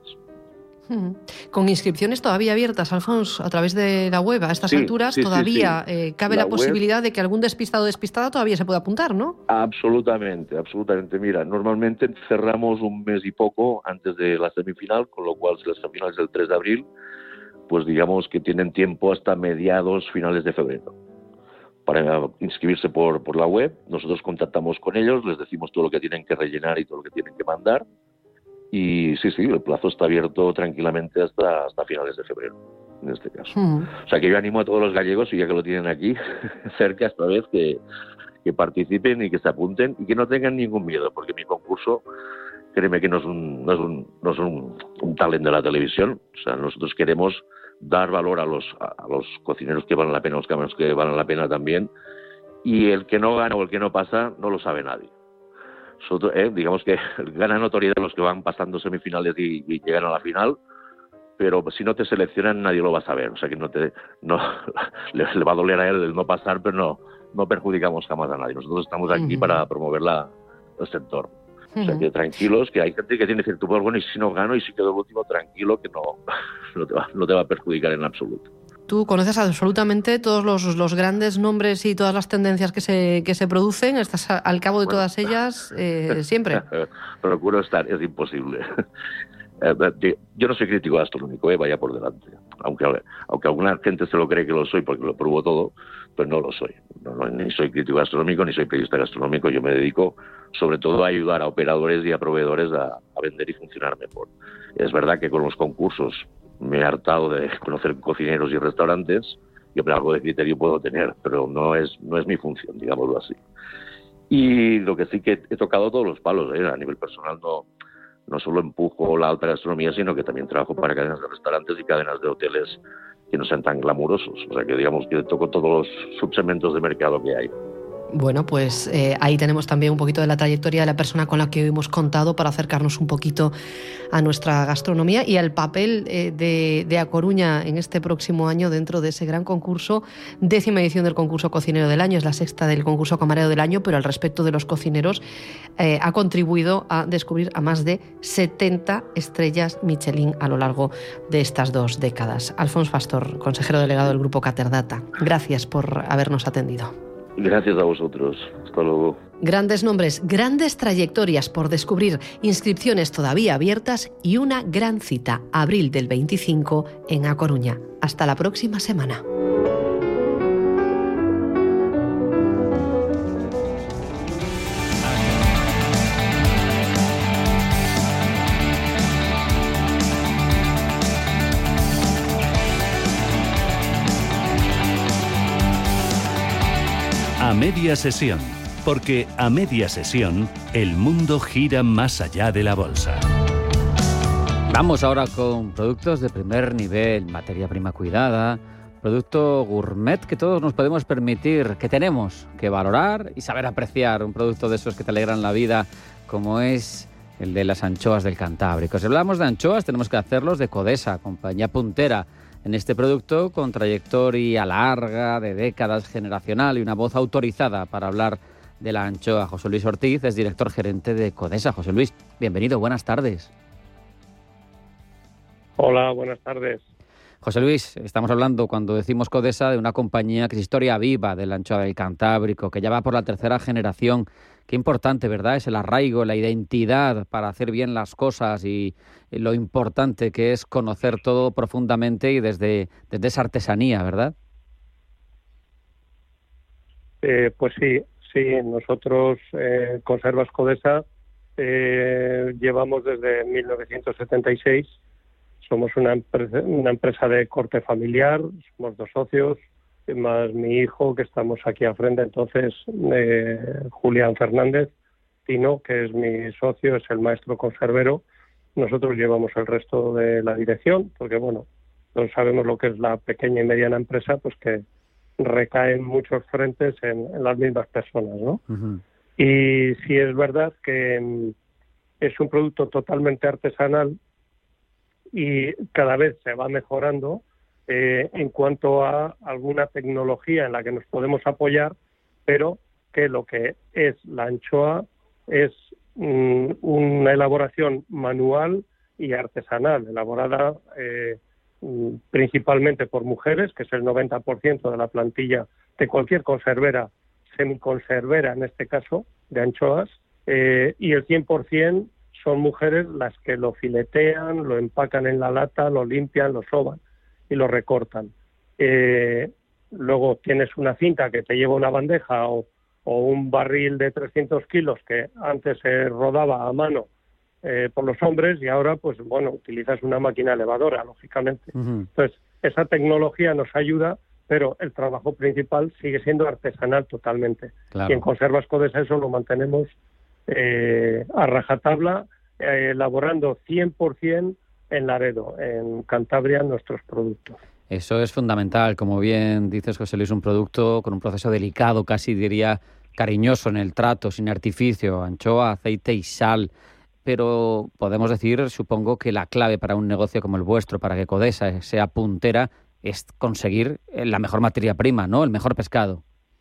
Con inscripciones todavía abiertas, Alfonso, a través de la web, a estas alturas todavía cabe la posibilidad de que algún despistado o despistada todavía se pueda apuntar, ¿no? Absolutamente. Mira, normalmente cerramos un mes y poco antes de la semifinal, con lo cual si la semifinal es el 3 de abril, pues digamos que tienen tiempo hasta mediados, finales de febrero para inscribirse por la web. Nosotros contactamos con ellos, les decimos todo lo que tienen que rellenar y todo lo que tienen que mandar. Y sí, el plazo está abierto tranquilamente hasta finales de febrero, en este caso. O sea que yo animo a todos los gallegos, y ya que lo tienen aquí cerca esta vez, que participen y que se apunten y que no tengan ningún miedo, porque mi concurso, créeme que no es un talent de la televisión. O sea, nosotros queremos dar valor a los cocineros que valen la pena, a los camareros que valen la pena también, y el que no gana o el que no pasa no lo sabe nadie. Digamos que ganan notoriedad los que van pasando semifinales y llegan a la final, pero si no te seleccionan nadie lo va a saber. O sea que le va a doler a él el no pasar, pero no perjudicamos jamás a nadie. Nosotros estamos aquí para promover el sector. O sea que tranquilos, que hay gente que tiene que decir, tú, bueno, y si no gano y si quedo el último, tranquilo, que no te va a perjudicar en absoluto. Tú conoces absolutamente todos los grandes nombres y todas las tendencias que se producen, estás al cabo de todas ellas siempre. Procuro estar, es imposible. Yo no soy crítico gastronómico, vaya por delante. Aunque alguna gente se lo cree que lo soy porque lo pruebo todo, pues no lo soy. No, ni soy crítico gastronómico, ni soy periodista gastronómico. Yo me dedico sobre todo a ayudar a operadores y a proveedores a vender y funcionar mejor. Es verdad que con los concursos me he hartado de conocer cocineros y restaurantes, y algo de criterio puedo tener, pero no es mi función, digámoslo así. Y lo que sí que he tocado todos los palos, a nivel personal no solo empujo la alta gastronomía, sino que también trabajo para cadenas de restaurantes y cadenas de hoteles que no sean tan glamurosos. O sea que digamos que toco todos los subsegmentos de mercado que hay. Bueno, pues ahí tenemos también un poquito de la trayectoria de la persona con la que hoy hemos contado para acercarnos un poquito a nuestra gastronomía y al papel de A Coruña en este próximo año dentro de ese gran concurso. 10ª edición del concurso cocinero del año, es la 6ª del concurso camarero del año, pero al respecto de los cocineros ha contribuido a descubrir a más de 70 estrellas Michelin a lo largo de estas 2 décadas. Alfons Pastor, consejero delegado del Grupo Caterdata, gracias por habernos atendido. Gracias a vosotros. Hasta luego. Grandes nombres, grandes trayectorias por descubrir, inscripciones todavía abiertas y una gran cita, abril del 25 en A Coruña. Hasta la próxima semana. A media sesión, porque a media sesión el mundo gira más allá de la bolsa. Vamos ahora con productos de primer nivel, materia prima cuidada, producto gourmet que todos nos podemos permitir, que tenemos que valorar y saber apreciar, un producto de esos que te alegran la vida, como es el de las anchoas del Cantábrico. Si hablamos de anchoas, tenemos que hacerlos de Codesa, compañía puntera en este producto, con trayectoria larga, de décadas, generacional y una voz autorizada para hablar de la anchoa. José Luis Ortiz es director gerente de Codesa. José Luis, bienvenido, buenas tardes. Hola, buenas tardes. José Luis, estamos hablando, cuando decimos Codesa, de una compañía que es historia viva de la anchoa del Cantábrico, que ya va por la 3ª generación. Qué importante, ¿verdad? Es el arraigo, la identidad para hacer bien las cosas y lo importante que es conocer todo profundamente y desde esa artesanía, ¿verdad? Pues sí, nosotros Conservas Codesa llevamos desde 1976. Somos una empresa de corte familiar, somos 2 socios, más mi hijo, que estamos aquí al frente. Entonces, Julián Fernández, Tino, que es mi socio, es el maestro conservero. Nosotros llevamos el resto de la dirección, porque bueno, todos sabemos lo que es la pequeña y mediana empresa, pues que recaen muchos frentes en las mismas personas, ¿no? Uh-huh. Y sí es verdad que es un producto totalmente artesanal y cada vez se va mejorando en cuanto a alguna tecnología en la que nos podemos apoyar, pero que lo que es la anchoa es una elaboración manual y artesanal, elaborada principalmente por mujeres, que es el 90% de la plantilla de cualquier conservera, semiconservera en este caso, de anchoas, y el 100% son mujeres las que lo filetean, lo empacan en la lata, lo limpian, lo soban y lo recortan. Luego tienes una cinta que te lleva una bandeja o un barril de 300 kilos que antes se rodaba a mano por los hombres y ahora, pues bueno, utilizas una máquina elevadora, lógicamente. Uh-huh. Entonces, esa tecnología nos ayuda, pero el trabajo principal sigue siendo artesanal totalmente. Claro. Y en Conservas Codesa eso lo mantenemos a rajatabla, elaborando 100% en Laredo, en Cantabria, nuestros productos. Eso es fundamental, como bien dices, José Luis, un producto con un proceso delicado, casi diría cariñoso en el trato, sin artificio, anchoa, aceite y sal. Pero podemos decir, supongo, que la clave para un negocio como el vuestro, para que Codesa sea puntera, es conseguir la mejor materia prima, ¿no? El mejor pescado.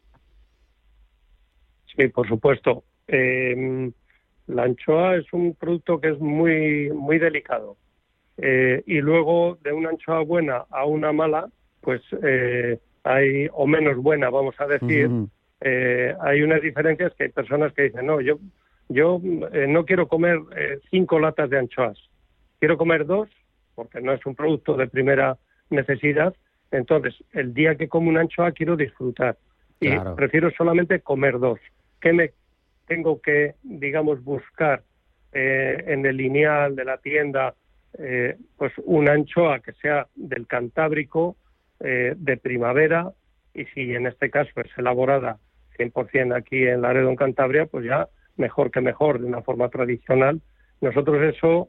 Sí, por supuesto. La anchoa es un producto que es muy, muy delicado. Y luego, de una anchoa buena a una mala, pues hay, o menos buena, vamos a decir, uh-huh. Hay unas diferencias que hay personas que dicen, no, yo no quiero comer 5 latas de anchoas, quiero comer 2, porque no es un producto de primera necesidad. Entonces, el día que como una anchoa quiero disfrutar. y prefiero solamente comer 2. ¿Qué me tengo que, digamos, buscar en el lineal de la tienda? Pues una anchoa que sea del Cantábrico, de primavera, y si en este caso es elaborada 100% aquí en Laredo, en Cantabria, pues ya mejor que mejor, de una forma tradicional. Nosotros eso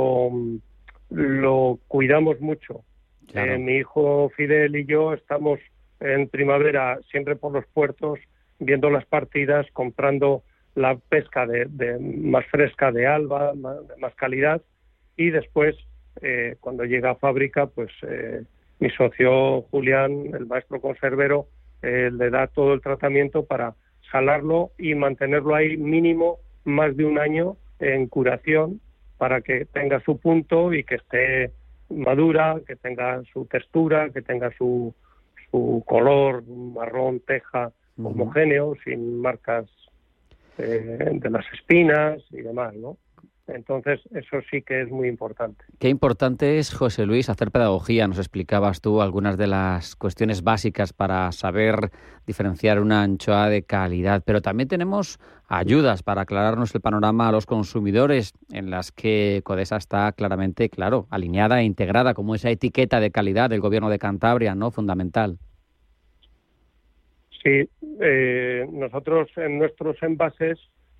lo cuidamos mucho. Claro. Mi hijo Fidel y yo estamos en primavera siempre por los puertos, viendo las partidas, comprando la pesca de más fresca de Alba, de más calidad, y después, cuando llega a fábrica, pues mi socio Julián, el maestro conservero, le da todo el tratamiento para salarlo y mantenerlo ahí mínimo más de un año en curación, para que tenga su punto y que esté madura, que tenga su textura, que tenga su color marrón teja homogéneo, sin marcas de las espinas y demás, ¿no? Entonces, eso sí que es muy importante. Qué importante es, José Luis, hacer pedagogía. Nos explicabas tú algunas de las cuestiones básicas para saber diferenciar una anchoa de calidad, pero también tenemos ayudas para aclararnos el panorama a los consumidores, en las que Codesa está claramente, claro, alineada e integrada, como esa etiqueta de calidad del Gobierno de Cantabria, ¿no? Fundamental. Sí, nosotros en nuestros envases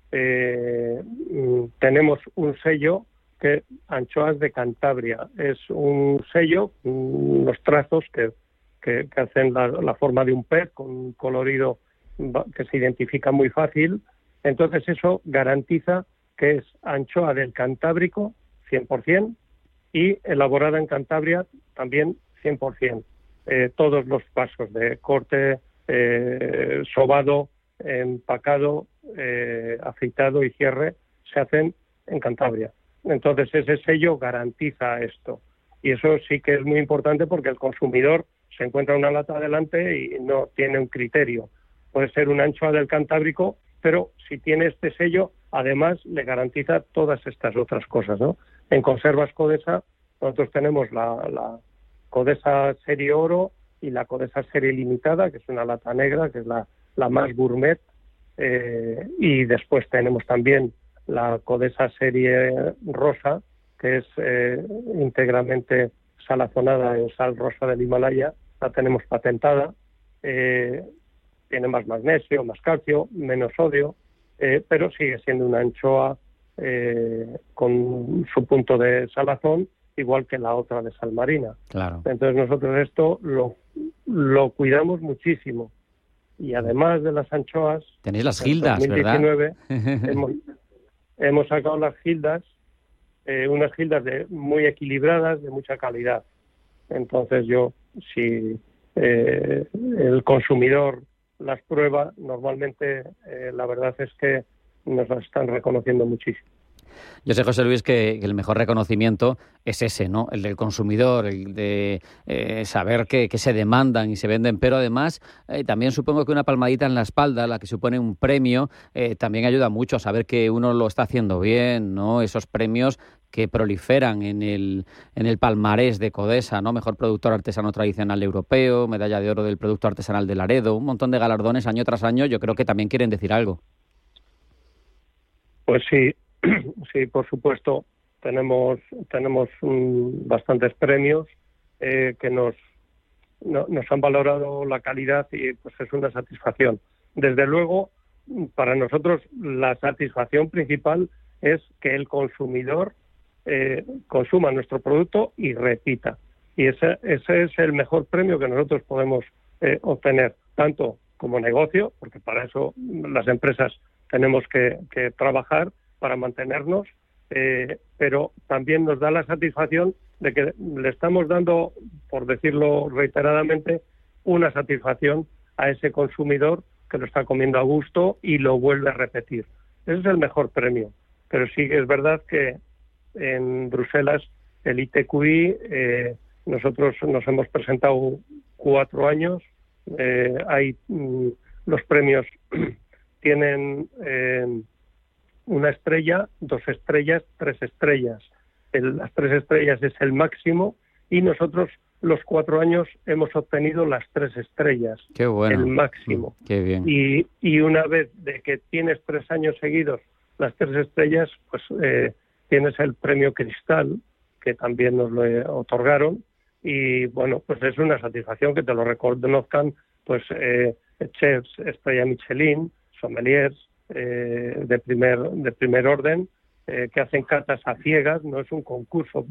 tenemos un sello que anchoas de Cantabria. Es un sello, unos trazos que hacen la forma de un pez con un colorido que se identifica muy fácil. Entonces eso garantiza que es anchoa del Cantábrico 100% y elaborada en Cantabria también 100%. Todos los pasos de corte, sobado, empacado, afeitado y cierre se hacen en Cantabria. Entonces ese sello garantiza esto, y eso sí que es muy importante, porque el consumidor se encuentra una lata delante y no tiene un criterio. Puede ser una anchoa del Cantábrico, pero si tiene este sello, además le garantiza todas estas otras cosas, ¿no? En Conservas Codesa nosotros tenemos la Codesa Serie Oro y la Codesa Serie Limitada, que es una lata negra, que es la más gourmet, y después tenemos también la Codesa Serie Rosa, que es íntegramente salazonada en sal rosa del Himalaya. La tenemos patentada, tiene más magnesio, más calcio, menos sodio, pero sigue siendo una anchoa con su punto de salazón, igual que la otra de sal marina. Claro. Entonces nosotros esto lo cuidamos muchísimo. Y además de las anchoas... Tenéis las gildas, 2019, ¿verdad? hemos sacado las gildas, unas gildas muy equilibradas, de mucha calidad. Entonces si el consumidor las prueba, normalmente la verdad es que nos las están reconociendo muchísimo. Yo sé, José Luis, que el mejor reconocimiento es ese, ¿no? El del consumidor, el de saber que se demandan y se venden, pero además también supongo que una palmadita en la espalda, la que supone un premio, también ayuda mucho a saber que uno lo está haciendo bien, ¿no? Esos premios que proliferan en el palmarés de Codesa, ¿no? Mejor productor artesano tradicional europeo, medalla de oro del producto artesanal de Laredo, un montón de galardones año tras año, yo creo que también quieren decir algo. Pues sí. Sí, por supuesto, tenemos bastantes premios que nos han valorado la calidad, y pues es una satisfacción. Desde luego, para nosotros la satisfacción principal es que el consumidor consuma nuestro producto y repita. Y ese es el mejor premio que nosotros podemos obtener, tanto como negocio, porque para eso las empresas tenemos que trabajar para mantenernos, pero también nos da la satisfacción de que le estamos dando, por decirlo reiteradamente, una satisfacción a ese consumidor que lo está comiendo a gusto y lo vuelve a repetir. Ese es el mejor premio. Pero sí que es verdad que en Bruselas, el ITQI, nosotros nos hemos presentado 4 años. Los premios tienen... 1 estrella, 2 estrellas, 3 estrellas. Las 3 estrellas es el máximo, y nosotros los 4 años hemos obtenido las 3 estrellas. Qué bueno. El máximo. Qué bien. Y una vez de que tienes 3 años seguidos las 3 estrellas, pues tienes el premio Cristal, que también nos lo otorgaron, y bueno, pues es una satisfacción que te lo reconozcan, pues chefs estrella Michelin, sommeliers de primer orden, que hacen catas a ciegas. No es un concurso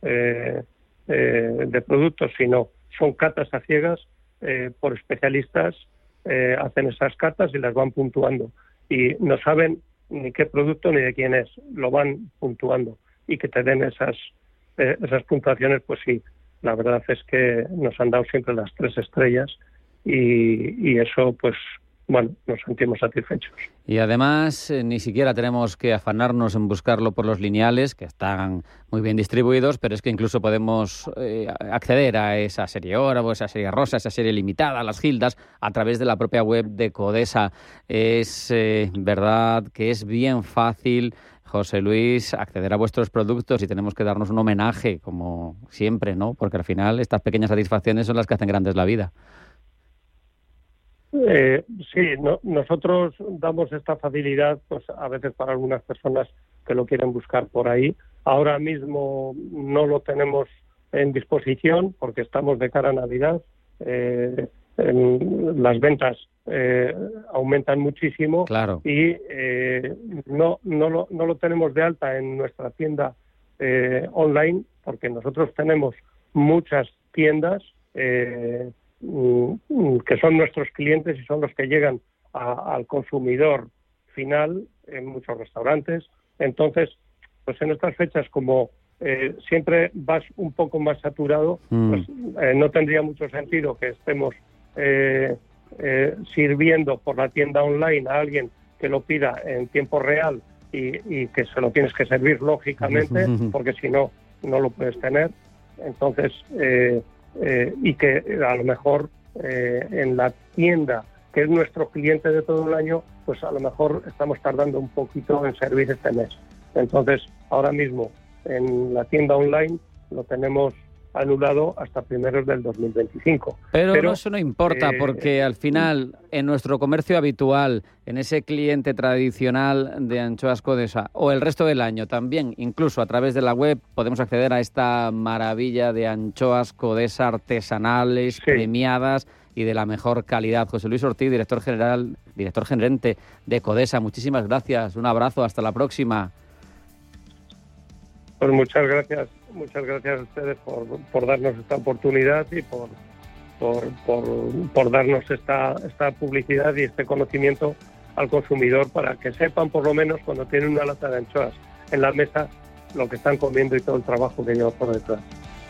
de productos, sino son catas a ciegas por especialistas, hacen esas catas y las van puntuando, y no saben ni qué producto ni de quién es, lo van puntuando, y que te den esas puntuaciones, pues sí, la verdad es que nos han dado siempre las 3 estrellas, y eso, pues bueno, nos sentimos satisfechos. Y además ni siquiera tenemos que afanarnos en buscarlo por los lineales, que están muy bien distribuidos, pero es que incluso podemos acceder a esa serie oro, o esa serie rosa, esa serie limitada, las Gildas, a través de la propia web de Codesa. Es verdad que es bien fácil, José Luis, acceder a vuestros productos, y tenemos que darnos un homenaje, como siempre, ¿no? Porque al final estas pequeñas satisfacciones son las que hacen grandes la vida. Sí, nosotros damos esta facilidad, pues a veces para algunas personas que lo quieren buscar por ahí. Ahora mismo no lo tenemos en disposición porque estamos de cara a Navidad. Las ventas aumentan muchísimo, claro. Y no lo tenemos de alta en nuestra tienda online, porque nosotros tenemos muchas tiendas que son nuestros clientes y son los que llegan al consumidor final en muchos restaurantes. Entonces, pues en estas fechas, como siempre vas un poco más saturado, pues no tendría mucho sentido que estemos sirviendo por la tienda online a alguien que lo pida en tiempo real y que se lo tienes que servir lógicamente, porque si no, no lo puedes tener. Entonces, y que a lo mejor en la tienda, que es nuestro cliente de todo el año, pues a lo mejor estamos tardando un poquito en servir este mes. Entonces, ahora mismo en la tienda online lo tenemos anulado hasta primeros del 2025. Pero eso no importa, porque al final, en nuestro comercio habitual, en ese cliente tradicional de Anchoas Codesa, o el resto del año también, incluso a través de la web, podemos acceder a esta maravilla de anchoas Codesa artesanales, premiadas y de la mejor calidad. José Luis Ortiz, director gerente de Codesa, muchísimas gracias, un abrazo, hasta la próxima. Pues muchas gracias a ustedes por darnos esta oportunidad y por darnos esta publicidad y este conocimiento al consumidor, para que sepan, por lo menos, cuando tienen una lata de anchoas en la mesa, lo que están comiendo y todo el trabajo que lleva por detrás.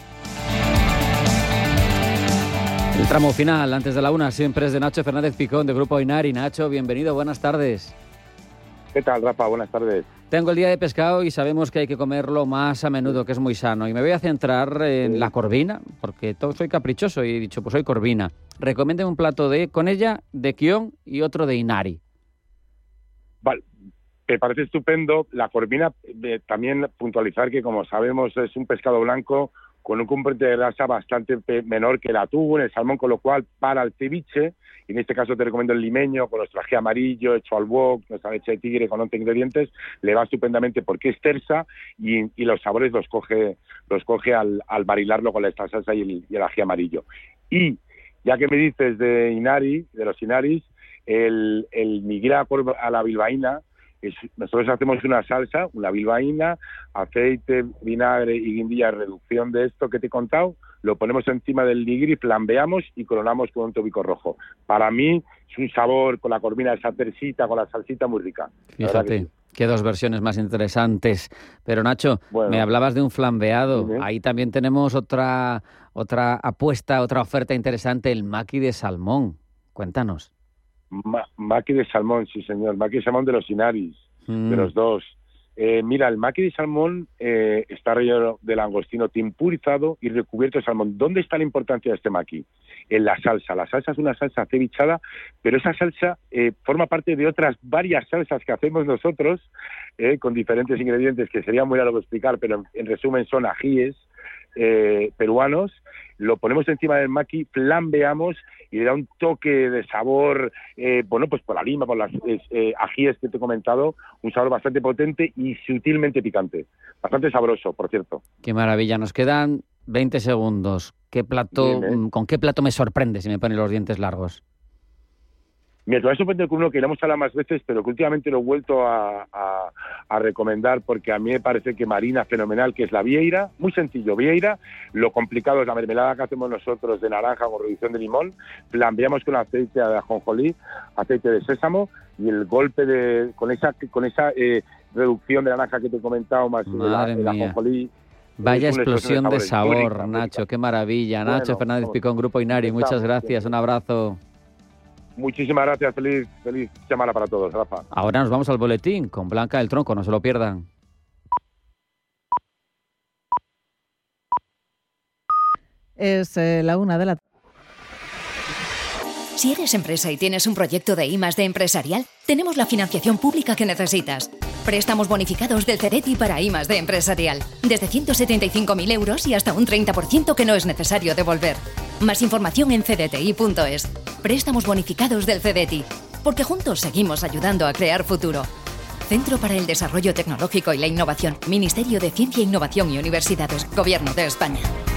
El tramo final, antes de la una, siempre es de Nacho Fernández Picón, de Grupo Inari. Nacho, bienvenido, buenas tardes. ¿Qué tal, Rafa? Buenas tardes. Tengo el día de pescado y sabemos que hay que comerlo más a menudo, que es muy sano. Y me voy a centrar en la corvina, porque soy caprichoso y he dicho, pues soy corvina. Recomiéndeme un plato con ella, de Quión, y otro de Inari. Vale, me parece estupendo. La corvina, también puntualizar que, como sabemos, es un pescado blanco con un componente de grasa bastante menor que el atún, el salmón, con lo cual para el ceviche, y en este caso te recomiendo el limeño, con nuestro ají amarillo hecho al wok, nuestra leche de tigre con 11 ingredientes, le va estupendamente porque es tersa y los sabores los coge al marilarlo con esta salsa y el ají amarillo. Y ya que me dices de Inari, de los Inaris, el migra a la bilbaína, nosotros hacemos una salsa, una bilbaína, aceite, vinagre y guindilla, reducción de esto que te he contado, lo ponemos encima del nigiri, flambeamos y coronamos con un tobico rojo. Para mí es un sabor con la corvina, esa tersita, con la salsita muy rica. Fíjate, qué dos versiones más interesantes. Pero Nacho, me hablabas de un flambeado. Ahí también tenemos otra apuesta, otra oferta interesante, el maqui de salmón. Cuéntanos. Maqui de salmón, sí señor, maqui de salmón de los Inaris, de los dos. Mira, el maqui de salmón está relleno de langostino tempurizado y recubierto de salmón. ¿Dónde está la importancia de este maqui? En la salsa. La salsa es una salsa cevichada, pero esa salsa forma parte de otras varias salsas que hacemos nosotros, con diferentes ingredientes que sería muy largo explicar, pero en resumen son ajíes, peruanos, lo ponemos encima del maqui, flambeamos y le da un toque de sabor, pues por la lima, por las ajíes que te he comentado, un sabor bastante potente y sutilmente picante. Bastante sabroso, por cierto. Qué maravilla. Nos quedan 20 segundos. ¿Con qué plato me sorprende si me pone los dientes largos? Mira, te voy a sorprender con uno que le hemos hablado más veces, pero que últimamente lo he vuelto a recomendar porque a mí me parece que marina fenomenal, que es la vieira. Muy sencillo, vieira. Lo complicado es la mermelada que hacemos nosotros de naranja con reducción de limón. Flambeamos con aceite de ajonjolí, aceite de sésamo y el golpe con esa reducción de naranja que te he comentado más el ajonjolí. Vaya explosión de sabor, Nacho, qué maravilla. Bueno, Nacho Fernández Picón, Grupo Inari, muchas gracias, un abrazo. Muchísimas gracias, feliz semana para todos, Rafa. Ahora nos vamos al boletín con Blanca del Tronco, no se lo pierdan. Es la 1 de la tarde. Si eres empresa y tienes un proyecto de I+D empresarial, tenemos la financiación pública que necesitas. Préstamos bonificados del CEDETI para I+D empresarial. Desde 175.000 euros y hasta un 30% que no es necesario devolver. Más información en cdti.es. Préstamos bonificados del CEDETI. Porque juntos seguimos ayudando a crear futuro. Centro para el Desarrollo Tecnológico y la Innovación. Ministerio de Ciencia, Innovación y Universidades. Gobierno de España.